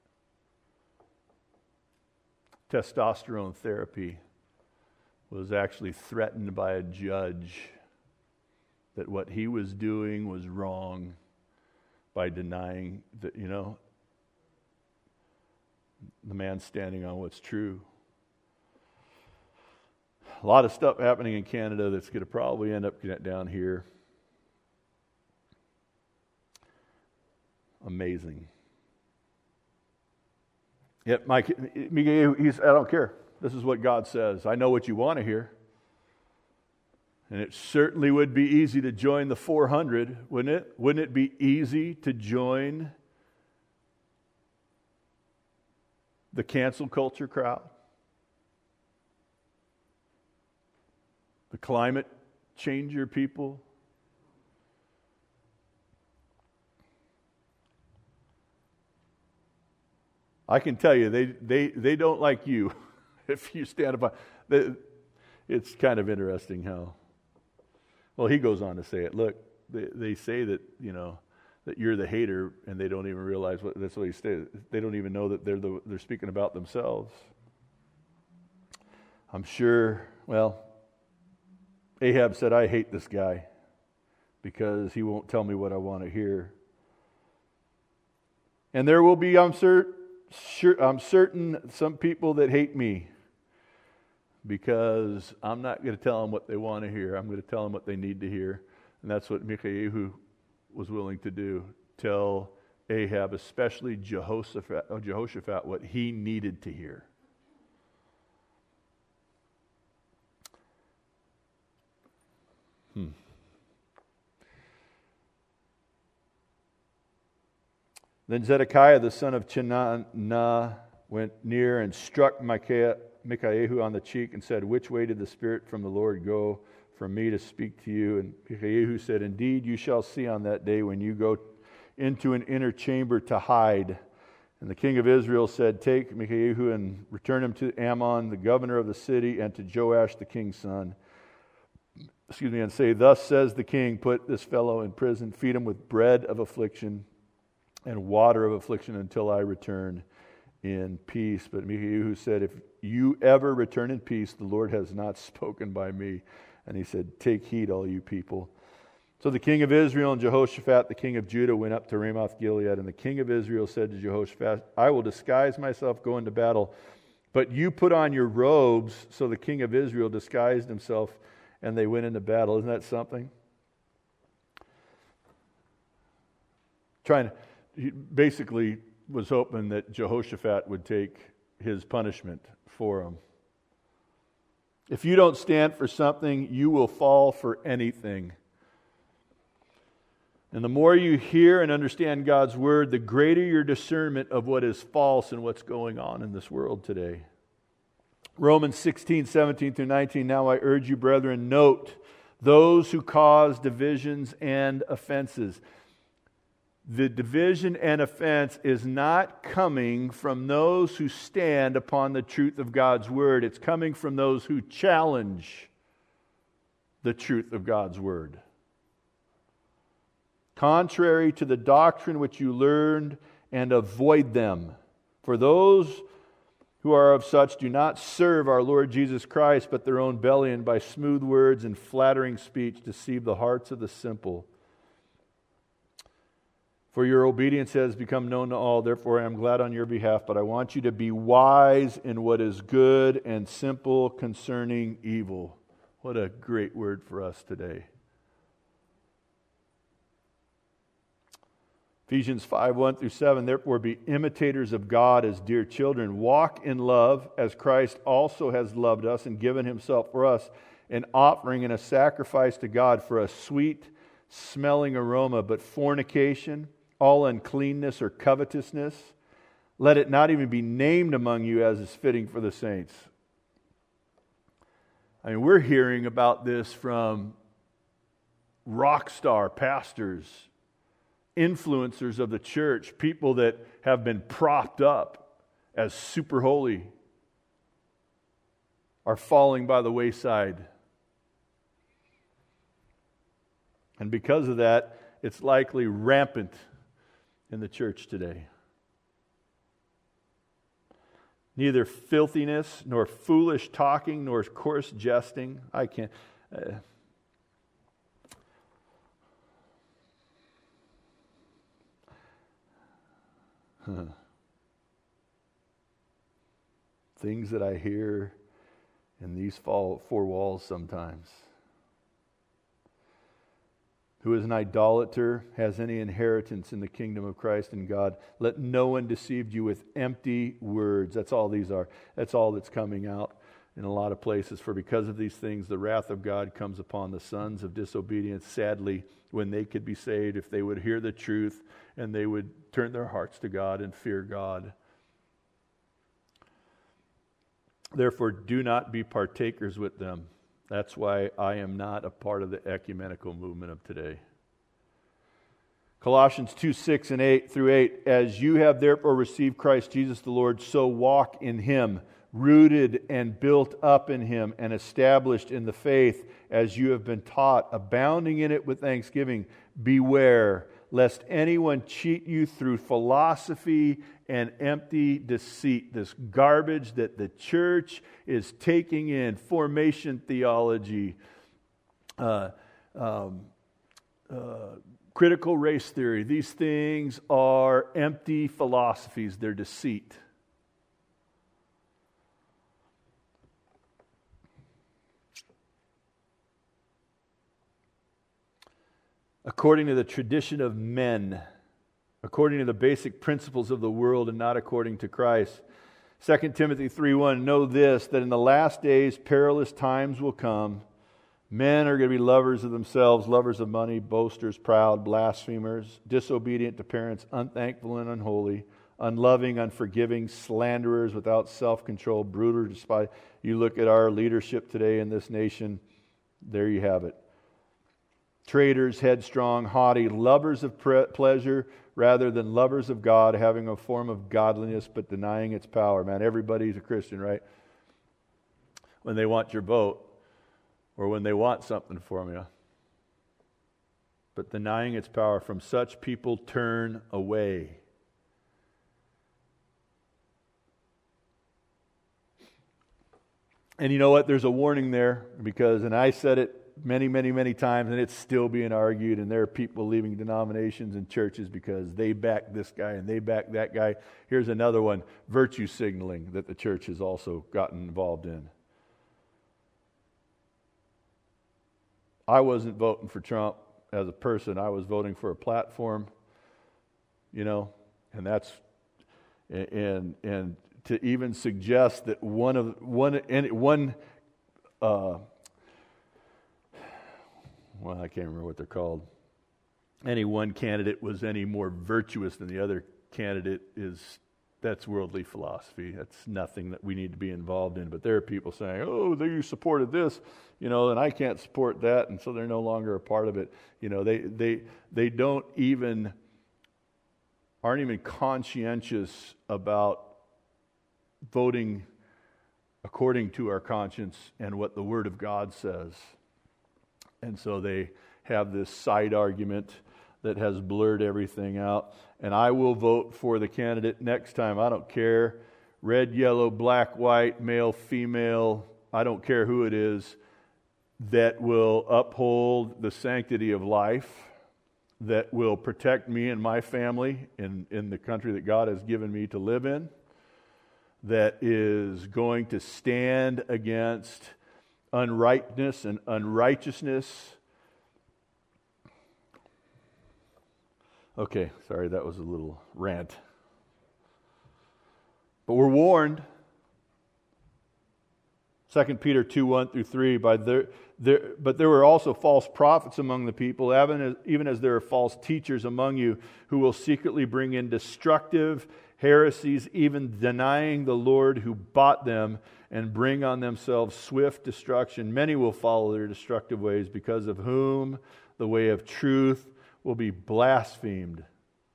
testosterone therapy, was actually threatened by a judge that what he was doing was wrong by denying that, you know, the man standing on what's true. A lot of stuff happening in Canada that's going to probably end up down here. Amazing. Yet, Mike, he's, I don't care. This is what God says. I know what you want to hear. And it certainly would be easy to join the four hundred, wouldn't it? Wouldn't it be easy to join the cancel culture crowd? The climate changer people? I can tell you, they they, they don't like you if you stand up. They, it's kind of interesting how, well, he goes on to say it. Look, they, they say that, you know, that you're the hater, and they don't even realize what that's what he said. They don't even know that they're the, they're speaking about themselves. I'm sure, well, Ahab said, I hate this guy because he won't tell me what I want to hear. And there will be, I'm, cer- sure, I'm certain, some people that hate me because I'm not going to tell them what they want to hear. I'm going to tell them what they need to hear. And that's what Micah-Yehu was willing to do. Tell Ahab, especially Jehoshaphat, oh, Jehoshaphat, what he needed to hear. Hmm. Then Zedekiah the son of Chenaanah went near and struck Micaiah, Micah-Yehu on the cheek and said, which way did the Spirit from the Lord go from me to speak to you? And Micah-Yehu said, indeed you shall see on that day when you go into an inner chamber to hide. And the king of Israel said, take Micah-Yehu and return him to Ammon, the governor of the city, and to Joash the king's son. Excuse me, and say, thus says the king, put this fellow in prison, feed him with bread of affliction and water of affliction until I return in peace. But Micah-Yehu said, if you ever return in peace, the Lord has not spoken by me. And he said, take heed, all you people. So the king of Israel and Jehoshaphat, the king of Judah, went up to Ramoth Gilead, and the king of Israel said to Jehoshaphat, I will disguise myself, go into battle, but you put on your robes. So the king of Israel disguised himself, and they went into battle. Isn't that something? Trying to, he basically was hoping that Jehoshaphat would take his punishment for him. If you don't stand for something, you will fall for anything. And the more you hear and understand God's word, the greater your discernment of what is false and what's going on in this world today. Romans sixteen, seventeen through nineteen, now I urge you, brethren, note those who cause divisions and offenses. The division and offense is not coming from those who stand upon the truth of God's word. It's coming from those who challenge the truth of God's word. Contrary to the doctrine which you learned, and avoid them. For those who are of such do not serve our Lord Jesus Christ, but their own belly, and by smooth words and flattering speech deceive the hearts of the simple. For your obedience has become known to all, therefore I am glad on your behalf, but I want you to be wise in what is good and simple concerning evil. What a great word for us today. Ephesians five, one through seven, therefore be imitators of God as dear children. Walk in love as Christ also has loved us and given himself for us, an offering and a sacrifice to God for a sweet smelling aroma. But fornication, all uncleanness or covetousness, let it not even be named among you as is fitting for the saints. I mean, we're hearing about this from rock star pastors, influencers of the church, people that have been propped up as super holy, are falling by the wayside. And because of that, it's likely rampant in the church today. Neither filthiness, nor foolish talking, nor coarse jesting. I can't... Uh, huh. Things that I hear in these four walls sometimes. Who is an idolater has any inheritance in the kingdom of Christ and God. Let no one deceive you with empty words. That's all these are. That's all that's coming out in a lot of places. For because of these things, the wrath of God comes upon the sons of disobedience. Sadly, when they could be saved, if they would hear the truth and they would turn their hearts to God and fear God. Therefore, do not be partakers with them. That's why I am not a part of the ecumenical movement of today. Colossians two, six and eight through eight. As you have therefore received Christ Jesus the Lord, so walk in Him, rooted and built up in Him, and established in the faith as you have been taught, abounding in it with thanksgiving. Beware, lest anyone cheat you through philosophy and empty deceit. This garbage that the church is taking in, formation theology, uh, um, uh, critical race theory. These things are empty philosophies. They're deceit. According to the tradition of men, according to the basic principles of the world and not according to Christ. Second Timothy three one, know this, that in the last days perilous times will come. Men are going to be lovers of themselves, lovers of money, boasters, proud, blasphemers, disobedient to parents, unthankful and unholy, unloving, unforgiving, slanderers, without self-control, brutal, despise. You look at our leadership today in this nation, there you have it. Traitors, headstrong, haughty, lovers of pre- pleasure rather than lovers of God, having a form of godliness but denying its power. Man, everybody's a Christian, right? When they want your vote or when they want something from you. But denying its power, from such people turn away. And you know what? There's a warning there because, and I said it many, many, many times, and it's still being argued, and there are people leaving denominations and churches because they back this guy and they back that guy. Here's another one, virtue signaling, that the church has also gotten involved in. I wasn't voting for Trump as a person. I was voting for a platform, you know, and that's, and and to even suggest that one of, one, and one, uh, well, I can't remember what they're called. Any one candidate was any more virtuous than the other candidate is, that's worldly philosophy. That's nothing that we need to be involved in. But there are people saying, oh, they supported this, you know, and I can't support that, and so they're no longer a part of it. You know, they they they don't even, aren't even conscientious about voting according to our conscience and what the Word of God says. And so they have this side argument that has blurred everything out. And I will vote for the candidate next time. I don't care. Red, yellow, black, white, male, female. I don't care who it is, that will uphold the sanctity of life, that will protect me and my family in, in the country that God has given me to live in, that is going to stand against unrightness and unrighteousness. Okay, sorry, that was a little rant. But we're warned. Second Peter two, one through three, by there, there, but there were also false prophets among the people, even as, even as there are false teachers among you who will secretly bring in destructive heresies, even denying the Lord who bought them, and bring on themselves swift destruction. Many will follow their destructive ways, because of whom the way of truth will be blasphemed.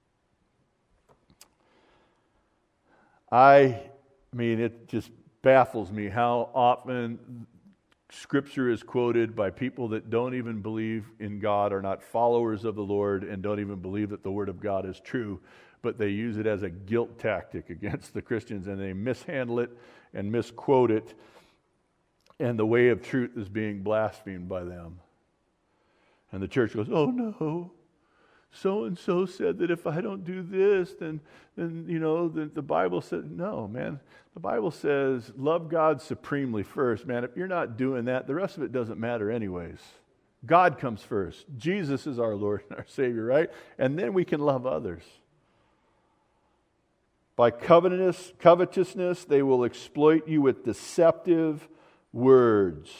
I mean, it just baffles me how often Scripture is quoted by people that don't even believe in God, are not followers of the Lord, and don't even believe that the Word of God is true, but they use it as a guilt tactic against the Christians, and they mishandle it and misquote it, and the way of truth is being blasphemed by them. And the church goes, oh no, so-and-so said that if I don't do this, then, then you know, the, the Bible said, no, man. The Bible says, love God supremely first, man. If you're not doing that, the rest of it doesn't matter anyways. God comes first. Jesus is our Lord and our Savior, right? And then we can love others. By covetousness, covetousness, they will exploit you with deceptive words.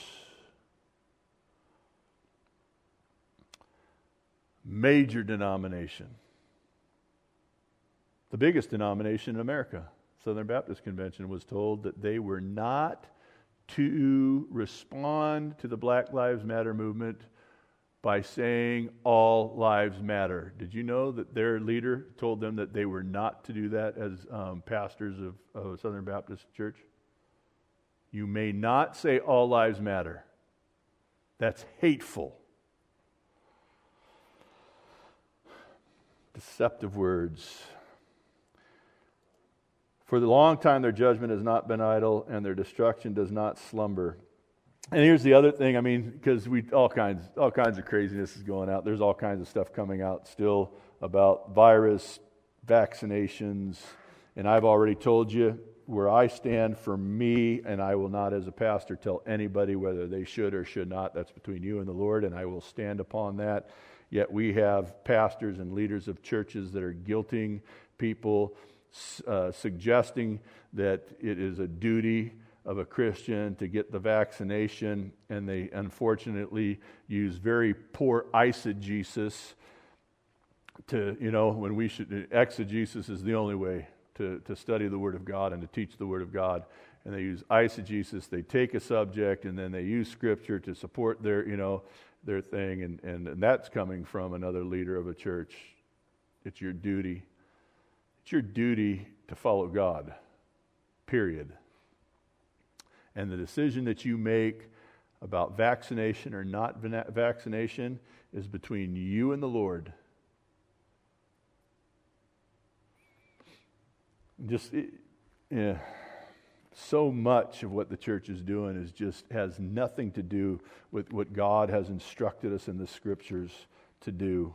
Major denomination. The biggest denomination in America, Southern Baptist Convention, was told that they were not to respond to the Black Lives Matter movement by saying all lives matter. Did you know that their leader told them that they were not to do that as um, pastors of, of Southern Baptist Church? You may not say all lives matter. That's hateful. Deceptive words. For the long time their judgment has not been idle, and their destruction does not slumber. And here's the other thing, I mean, because we all kinds all kinds of craziness is going out. There's all kinds of stuff coming out still about virus, vaccinations, and I've already told you where I stand for me, and I will not as a pastor tell anybody whether they should or should not. That's between you and the Lord, and I will stand upon that. Yet we have pastors and leaders of churches that are guilting people, uh, suggesting that it is a duty of a Christian to get the vaccination, and they unfortunately use very poor eisegesis to, you know, when we should, exegesis is the only way to, to study the Word of God and to teach the Word of God. And they use eisegesis. They take a subject and then they use Scripture to support their, you know, their thing, and, and, and that's coming from another leader of a church. It's your duty. It's your duty to follow God, period. And the decision that you make about vaccination or not vaccination is between you and the Lord. Just, it, yeah, so much of what the church is doing is just has nothing to do with what God has instructed us in the Scriptures to do.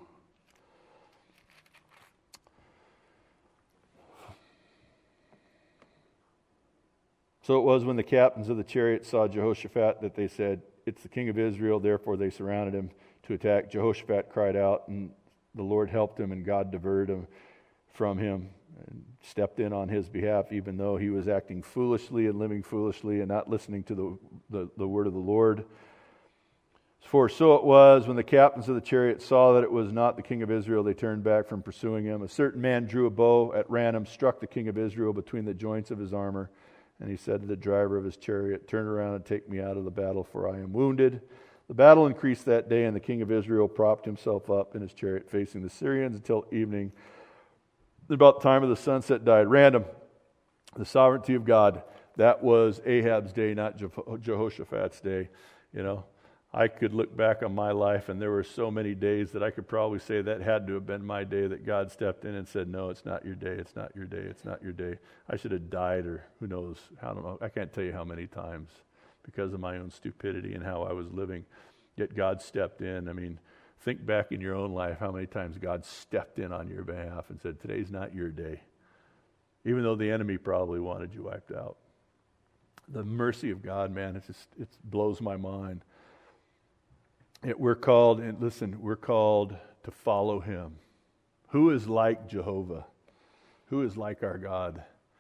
So it was when the captains of the chariots saw Jehoshaphat that they said, "It's the king of Israel." Therefore they surrounded him to attack. Jehoshaphat cried out, and the Lord helped him, and God diverted him from him and stepped in on his behalf, even though he was acting foolishly and living foolishly and not listening to the, the, the word of the Lord. For so it was, when the captains of the chariots saw that it was not the king of Israel, they turned back from pursuing him. A certain man drew a bow at random, struck the king of Israel between the joints of his armor, and he said to the driver of his chariot, "Turn around and take me out of the battle, for I am wounded." The battle increased that day, and the king of Israel propped himself up in his chariot, facing the Syrians until evening. About the time of the sunset died. Random, the sovereignty of God. That was Ahab's day, not Jehoshaphat's day. You know, I could look back on my life, and there were so many days that I could probably say that had to have been my day, that God stepped in and said, "No, it's not your day, it's not your day, it's not your day." I should have died, or who knows, I don't know, I can't tell you how many times, because of my own stupidity and how I was living. Yet God stepped in. I mean, think back in your own life how many times God stepped in on your behalf and said, "Today's not your day," even though the enemy probably wanted you wiped out. The mercy of God, man, it just it blows my mind. It, we're called, and listen, we're called to follow Him. Who is like Jehovah? Who is like our God?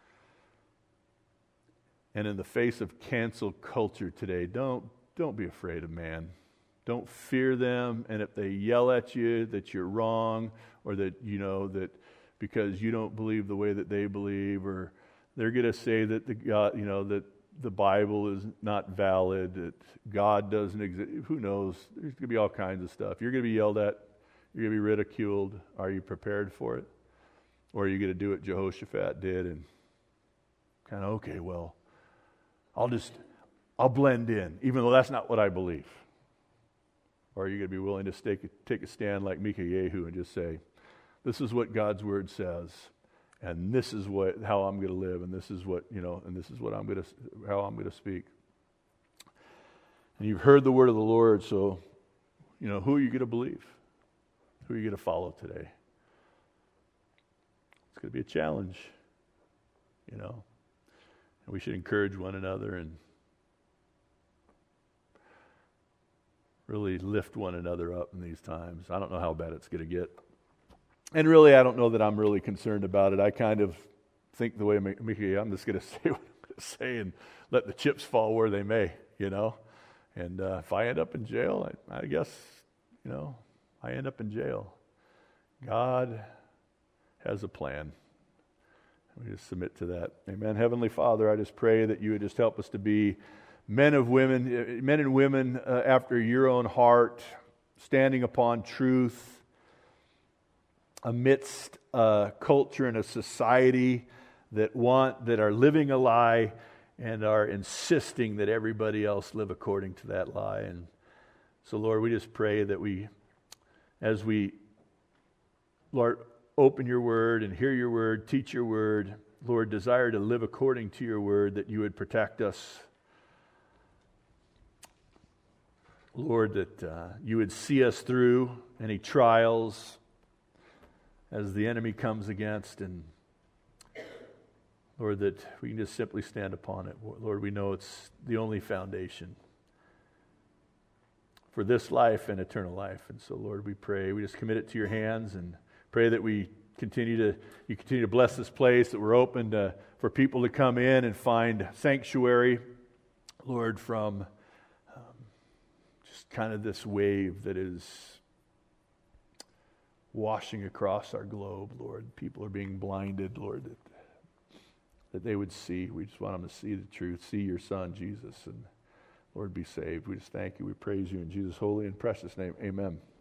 And in the face of cancel culture today, don't don't be afraid of man. Don't fear them. And if they yell at you that you're wrong, or that you know that because you don't believe the way that they believe, or they're going to say that the God, you know, that the Bible is not valid, that God doesn't exist. Who knows? There's going to be all kinds of stuff. You're going to be yelled at. You're going to be ridiculed. Are you prepared for it? Or are you going to do what Jehoshaphat did and kind of, okay, well, I'll just, I'll blend in, even though that's not what I believe? Or are you going to be willing to take a, take a stand like Micah-Yehu and just say, this is what God's Word says, and this is what how I'm going to live, and this is what, you know, and this is what I'm going to, how I'm going to speak. And you've heard the word of the Lord, so, you know, who are you going to believe? Who are you going to follow today? It's going to be a challenge, you know. And we should encourage one another and really lift one another up in these times. I don't know how bad it's going to get. And really, I don't know that I'm really concerned about it. I kind of think the way Mickey, I'm just going to say what I'm going to say and let the chips fall where they may, you know. And uh, if I end up in jail, I, I guess, you know, I end up in jail. God has a plan. We just submit to that. Amen. Heavenly Father, I just pray that you would just help us to be men of women, men and women uh, after your own heart, standing upon truth amidst a culture and a society that want, that are living a lie and are insisting that everybody else live according to that lie. And so, Lord, we just pray that we, as we, Lord, open your word and hear your word, teach your word, Lord, desire to live according to your word, that you would protect us. Lord, that uh, you would see us through any trials as the enemy comes against, and Lord, that we can just simply stand upon it. Lord, we know it's the only foundation for this life and eternal life. And so, Lord, we pray, we just commit it to your hands and pray that we continue to, you continue to bless this place, that we're open to, for people to come in and find sanctuary, Lord, from um, just kind of this wave that is washing across our globe, Lord. People are being blinded, Lord, that, that they would see. We just want them to see the truth, see your Son, Jesus, and Lord, be saved. We just thank you. We praise you in Jesus' holy and precious name. Amen.